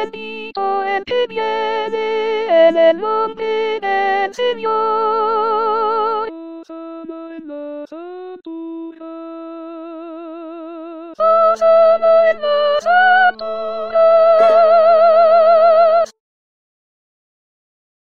bendito el que viene en el nombre del Señor. Hosana en las alturas. Hosana en las alturas.